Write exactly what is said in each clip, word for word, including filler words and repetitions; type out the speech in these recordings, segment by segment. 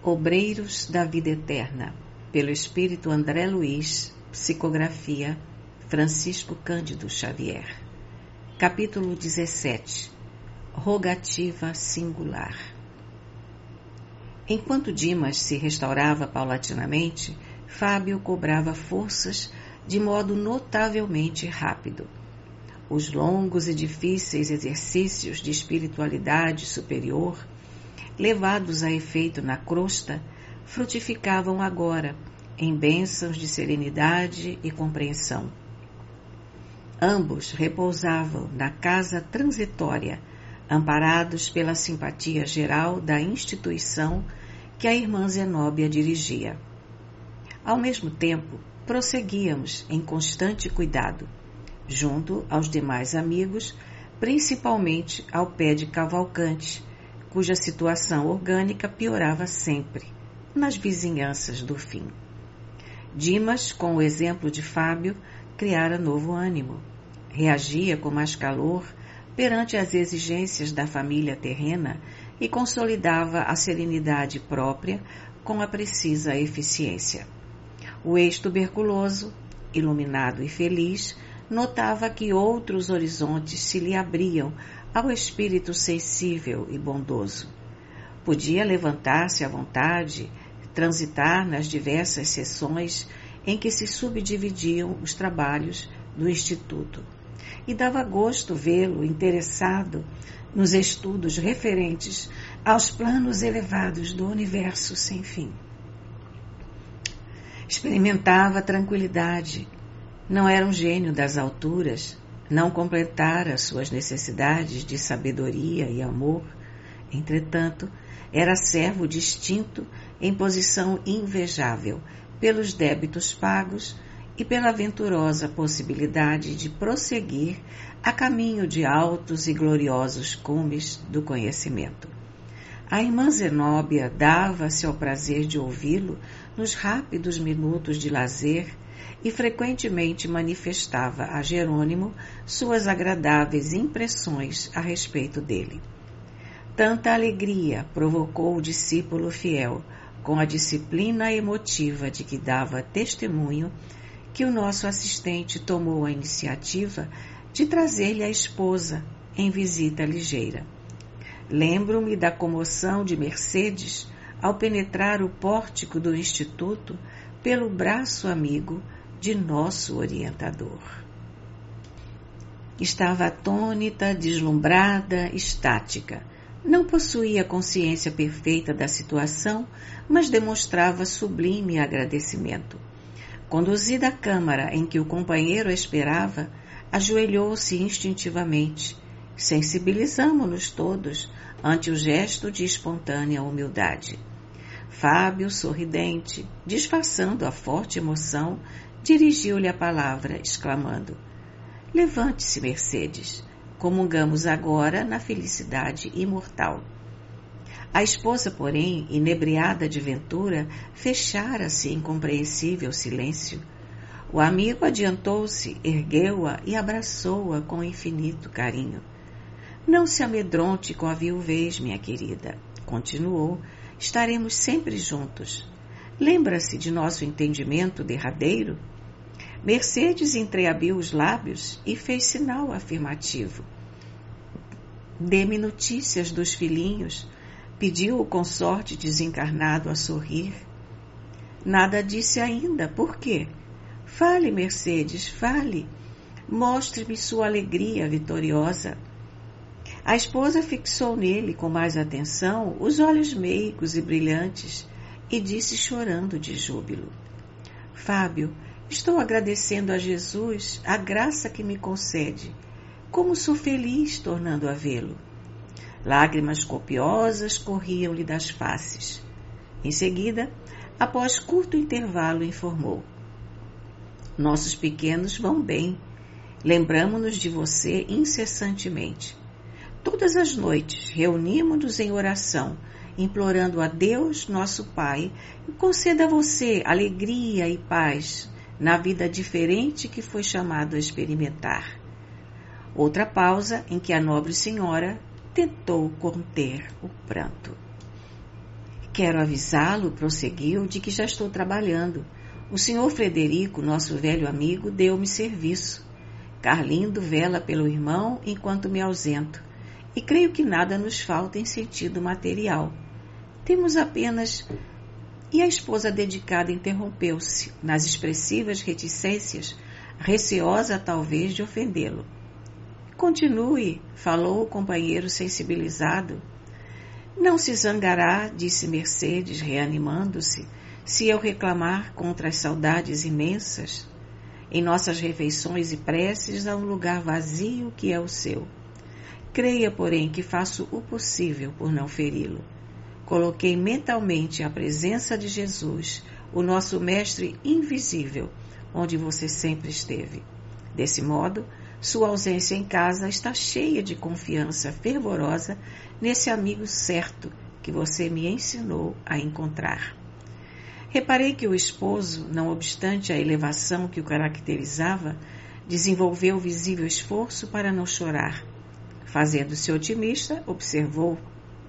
Obreiros da Vida Eterna, pelo Espírito André Luiz, psicografia Francisco Cândido Xavier. Capítulo dezessete. Rogativa singular. Enquanto Dimas se restaurava paulatinamente, Fábio cobrava forças de modo notavelmente rápido. Os longos e difíceis exercícios de espiritualidade superior, levados a efeito na crosta, frutificavam agora em bênçãos de serenidade e compreensão. Ambos repousavam na casa transitória, amparados pela simpatia geral da instituição que a irmã Zenóbia dirigia. Ao mesmo tempo, prosseguíamos em constante cuidado, junto aos demais amigos, principalmente ao pé de Cavalcante, cuja situação orgânica piorava sempre, nas vizinhanças do fim. Dimas, com o exemplo de Fábio, criara novo ânimo. Reagia com mais calor perante as exigências da família terrena e consolidava a serenidade própria com a precisa eficiência. O ex-tuberculoso, iluminado e feliz, notava que outros horizontes se lhe abriam ao espírito sensível e bondoso. Podia levantar-se à vontade, transitar nas diversas seções em que se subdividiam os trabalhos do Instituto, e dava gosto vê-lo interessado nos estudos referentes aos planos elevados do universo sem fim. Experimentava tranquilidade. Não era um gênio das alturas, não completara suas necessidades de sabedoria e amor. Entretanto, era servo distinto em posição invejável pelos débitos pagos e pela venturosa possibilidade de prosseguir a caminho de altos e gloriosos cumes do conhecimento. A irmã Zenóbia dava-se ao prazer de ouvi-lo nos rápidos minutos de lazer e frequentemente manifestava a Jerônimo suas agradáveis impressões a respeito dele. Tanta alegria provocou o discípulo fiel, com a disciplina emotiva de que dava testemunho, que o nosso assistente tomou a iniciativa de trazer-lhe a esposa em visita ligeira. Lembro-me da comoção de Mercedes ao penetrar o pórtico do Instituto pelo braço amigo de nosso orientador. Estava atônita, deslumbrada, estática. Não possuía consciência perfeita da situação, mas demonstrava sublime agradecimento. Conduzida à câmara em que o companheiro a esperava, ajoelhou-se instintivamente. Sensibilizamo-nos todos ante o gesto de espontânea humildade. Fábio, sorridente, disfarçando a forte emoção, dirigiu-lhe a palavra, exclamando: "Levante-se, Mercedes, comungamos agora na felicidade imortal." A esposa, porém, inebriada de ventura, fechara-se em compreensível silêncio. O amigo adiantou-se, ergueu-a e abraçou-a com infinito carinho. "Não se amedronte com a viuvez, minha querida," continuou, "estaremos sempre juntos. Lembra-se de nosso entendimento derradeiro?" Mercedes entreabriu os lábios e fez sinal afirmativo. "Dê-me notícias dos filhinhos," pediu o consorte desencarnado a sorrir. "Nada disse ainda, por quê? Fale, Mercedes, fale. Mostre-me sua alegria vitoriosa." A esposa fixou nele com mais atenção os olhos meigos e brilhantes e disse chorando de júbilo: "Fábio, estou agradecendo a Jesus a graça que me concede. Como sou feliz tornando a vê-lo." Lágrimas copiosas corriam-lhe das faces. Em seguida, após curto intervalo, informou: "Nossos pequenos vão bem. Lembramo-nos de você incessantemente. Todas as noites reunimos-nos em oração, implorando a Deus, nosso Pai, que conceda a você alegria e paz na vida diferente que foi chamado a experimentar." Outra pausa em que a nobre senhora tentou conter o pranto. Quero avisá-lo, prosseguiu, de que já estou trabalhando. O senhor Frederico, nosso velho amigo, deu-me serviço. Carlindo vela pelo irmão enquanto me ausento, e creio que nada nos falta em sentido material. Temos apenas... E a esposa dedicada interrompeu-se, nas expressivas reticências, receosa talvez de ofendê-lo. Continue, falou o companheiro sensibilizado. Não se zangará, disse Mercedes, reanimando-se, se eu reclamar contra as saudades imensas. Em nossas refeições e preces há um lugar vazio que é o seu. Creia, porém, que faço o possível por não feri-lo. Coloquei mentalmente a presença de Jesus, o nosso mestre invisível, onde você sempre esteve. Desse modo, sua ausência em casa está cheia de confiança fervorosa nesse amigo certo que você me ensinou a encontrar. Reparei que o esposo, não obstante a elevação que o caracterizava, desenvolveu visível esforço para não chorar. Fazendo-se otimista, observou: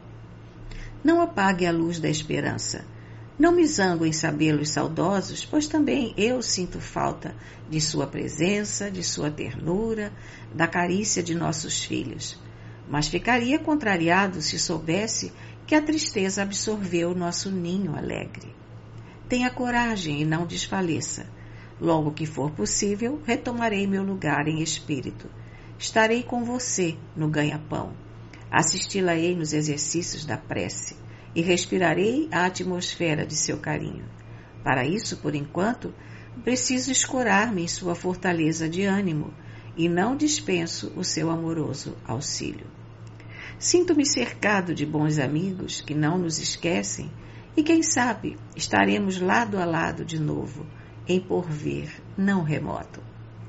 não apague a luz da esperança. Não me zango em sabê-los saudosos, pois também eu sinto falta de sua presença, de sua ternura, da carícia de nossos filhos. Mas ficaria contrariado se soubesse que a tristeza absorveu nosso ninho alegre. Tenha coragem e não desfaleça. Logo que for possível, retomarei meu lugar em espírito. Estarei com você no ganha-pão. Assisti-la-ei nos exercícios da prece e respirarei a atmosfera de seu carinho. Para isso, por enquanto, preciso escorar-me em sua fortaleza de ânimo e não dispenso o seu amoroso auxílio. Sinto-me cercado de bons amigos que não nos esquecem e, quem sabe, estaremos lado a lado de novo, em porvir não remoto.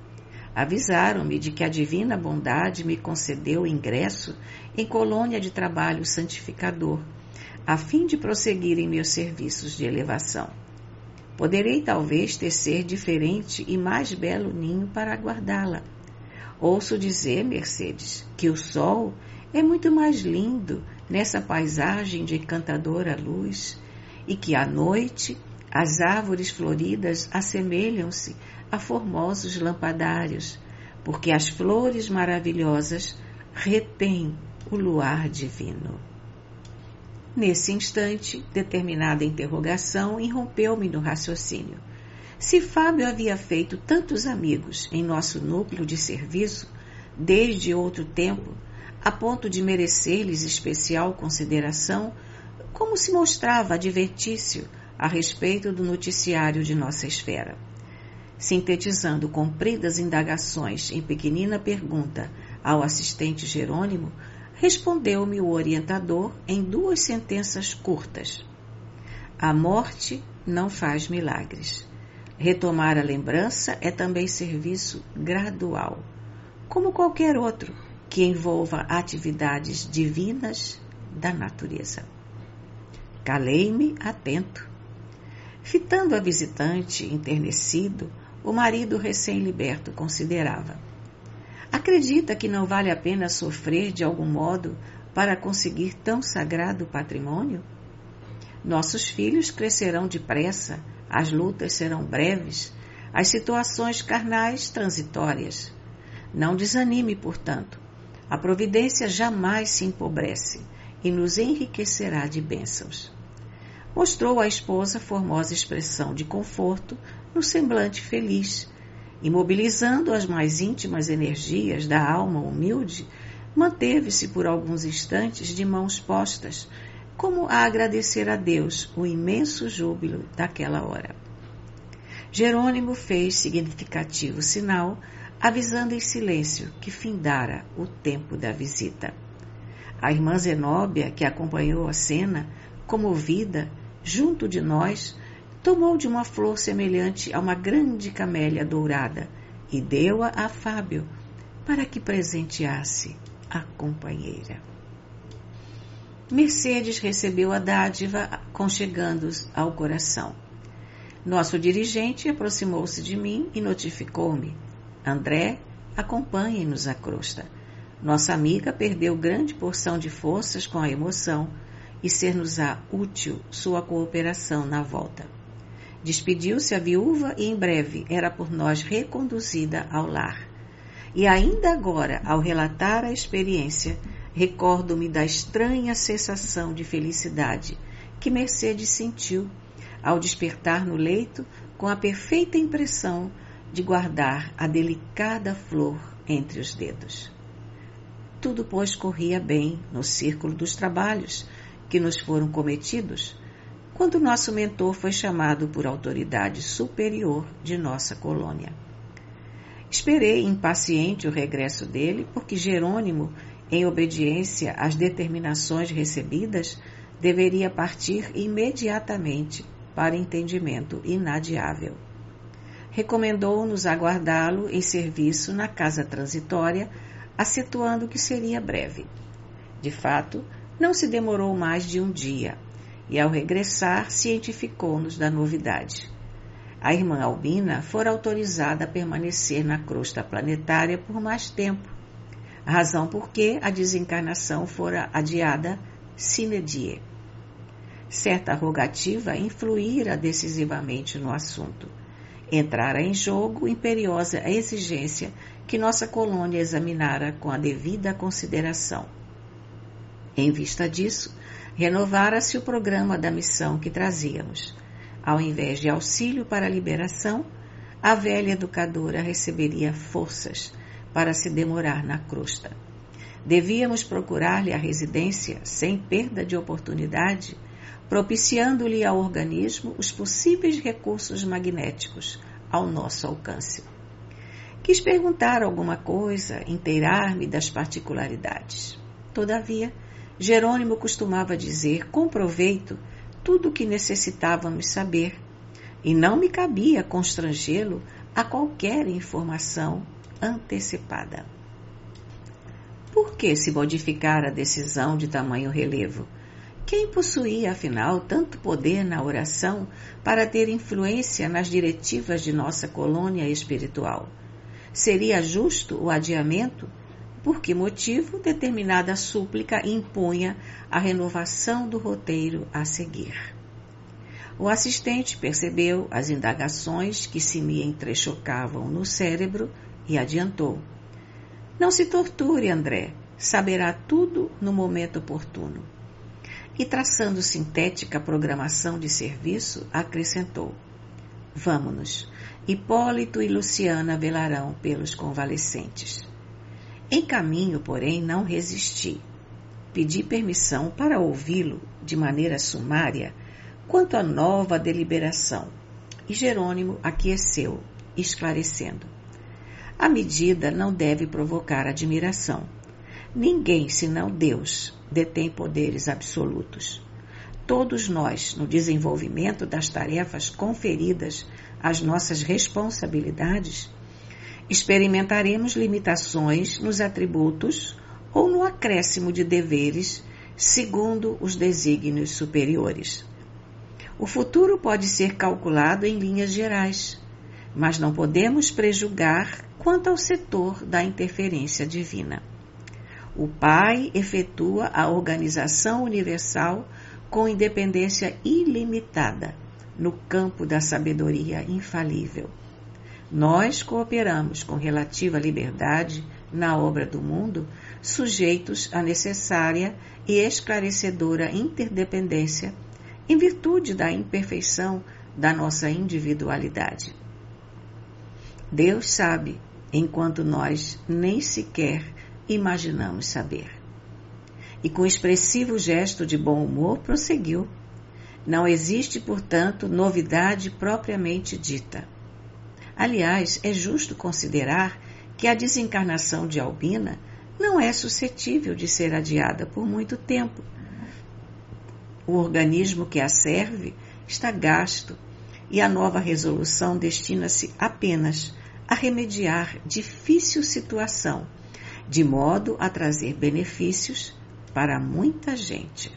Avisaram-me de que a divina bondade me concedeu ingresso em colônia de trabalho santificador, a fim de prosseguir em meus serviços de elevação. Poderei talvez tecer diferente e mais belo ninho para aguardá-la. Ouço dizer, Mercedes, que o sol é muito mais lindo nessa paisagem de encantadora luz e que à noite as árvores floridas assemelham-se a formosos lampadários, porque as flores maravilhosas retêm o luar divino. Nesse instante, determinada interrogação irrompeu-me no raciocínio. Se Fábio havia feito tantos amigos em nosso núcleo de serviço, desde outro tempo, a ponto de merecer-lhes especial consideração, como se mostrava advertício a respeito do noticiário de nossa esfera? Sintetizando compridas indagações em pequenina pergunta ao assistente Jerônimo, respondeu-me o orientador em duas sentenças curtas. A morte não faz milagres. Retomar a lembrança é também serviço gradual, como qualquer outro que envolva atividades divinas da natureza. Calei-me atento. Fitando a visitante, enternecido, o marido recém-liberto considerava: acredita que não vale a pena sofrer de algum modo para conseguir tão sagrado patrimônio? Nossos filhos crescerão depressa, as lutas serão breves, as situações carnais transitórias. Não desanime, portanto. A providência jamais se empobrece e nos enriquecerá de bênçãos. Mostrou à esposa formosa expressão de conforto no semblante feliz, e, mobilizando as mais íntimas energias da alma humilde, manteve-se por alguns instantes de mãos postas, como a agradecer a Deus o imenso júbilo daquela hora. Jerônimo fez significativo sinal, avisando em silêncio que findara o tempo da visita. A irmã Zenóbia, que acompanhou a cena, comovida, junto de nós, tomou de uma flor semelhante a uma grande camélia dourada e deu-a a Fábio para que presenteasse a companheira. Mercedes recebeu a dádiva, conchegando-os ao coração. Nosso dirigente aproximou-se de mim e notificou-me: André, acompanhe-nos à crosta. Nossa amiga perdeu grande porção de forças com a emoção e ser-nos-á útil sua cooperação na volta. Despediu-se a viúva e em breve era por nós reconduzida ao lar. E ainda agora, ao relatar a experiência, recordo-me da estranha sensação de felicidade que Mercedes sentiu ao despertar no leito com a perfeita impressão de guardar a delicada flor entre os dedos. Tudo, pois, corria bem no círculo dos trabalhos que nos foram cometidos, quando nosso mentor foi chamado por autoridade superior de nossa colônia. Esperei impaciente o regresso dele, porque Jerônimo, em obediência às determinações recebidas, deveria partir imediatamente para entendimento inadiável. Recomendou-nos aguardá-lo em serviço na casa transitória, acentuando que seria breve. De fato, não se demorou mais de um dia, e ao regressar cientificou-nos da novidade. A irmã Albina fora autorizada a permanecer na crosta planetária por mais tempo, razão por que a desencarnação fora adiada sine die. Certa rogativa influíra decisivamente no assunto. Entrara em jogo imperiosa exigência que nossa colônia examinara com a devida consideração. Em vista disso, renovara-se o programa da missão que trazíamos. Ao invés de auxílio para a liberação, a velha educadora receberia forças para se demorar na crosta. Devíamos procurar-lhe a residência sem perda de oportunidade, propiciando-lhe ao organismo os possíveis recursos magnéticos ao nosso alcance. Quis perguntar alguma coisa, inteirar-me das particularidades. Todavia, Jerônimo costumava dizer com proveito tudo o que necessitávamos saber, e não me cabia constrangê-lo a qualquer informação antecipada. Por que se modificar a decisão de tamanho relevo? Quem possuía, afinal, tanto poder na oração para ter influência nas diretivas de nossa colônia espiritual? Seria justo o adiamento? Por que motivo determinada súplica impunha a renovação do roteiro a seguir? O assistente percebeu as indagações que se me entrechocavam no cérebro e adiantou. Não se torture, André, saberá tudo no momento oportuno. E traçando sintética programação de serviço, acrescentou. Vamo-nos, Hipólito e Luciana velarão pelos convalescentes. Em caminho, porém, não resisti. Pedi permissão para ouvi-lo de maneira sumária quanto à nova deliberação, e Jerônimo aqueceu, esclarecendo. A medida não deve provocar admiração. Ninguém, senão Deus, detém poderes absolutos. Todos nós, no desenvolvimento das tarefas conferidas às nossas responsabilidades, experimentaremos limitações nos atributos ou no acréscimo de deveres segundo os desígnios superiores. O futuro pode ser calculado em linhas gerais, mas não podemos prejulgar quanto ao setor da interferência divina. O Pai efetua a organização universal com independência ilimitada no campo da sabedoria infalível. Nós cooperamos com relativa liberdade na obra do mundo, sujeitos à necessária e esclarecedora interdependência, em virtude da imperfeição da nossa individualidade. Deus sabe, enquanto nós nem sequer imaginamos saber. E com expressivo gesto de bom humor prosseguiu. Não existe, portanto, novidade propriamente dita. Aliás, é justo considerar que a desencarnação de Albina não é suscetível de ser adiada por muito tempo. O organismo que a serve está gasto e a nova resolução destina-se apenas a remediar difícil situação, de modo a trazer benefícios para muita gente.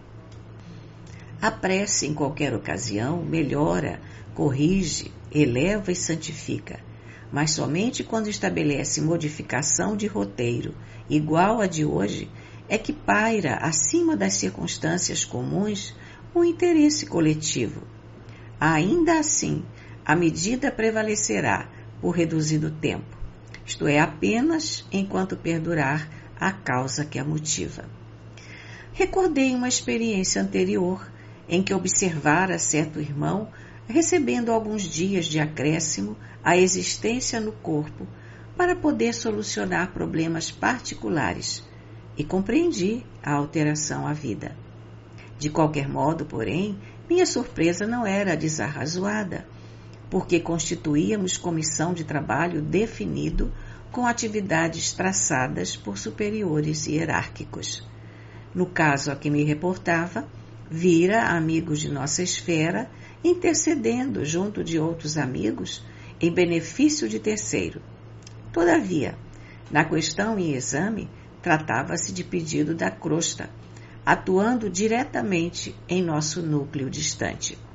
A prece, em qualquer ocasião, melhora, corrige, eleva e santifica, mas somente quando estabelece modificação de roteiro igual à de hoje é que paira acima das circunstâncias comuns o interesse coletivo. Ainda assim, a medida prevalecerá por reduzido tempo, isto é, apenas enquanto perdurar a causa que a motiva. Recordei uma experiência anterior em que observara certo irmão recebendo alguns dias de acréscimo à existência no corpo para poder solucionar problemas particulares, e compreendi a alteração à vida. De qualquer modo, porém, minha surpresa não era desarrazoada, porque constituíamos comissão de trabalho definido com atividades traçadas por superiores hierárquicos. No caso a que me reportava, vira amigos de nossa esfera intercedendo junto de outros amigos em benefício de terceiro. Todavia, na questão em exame, tratava-se de pedido da crosta, atuando diretamente em nosso núcleo distante.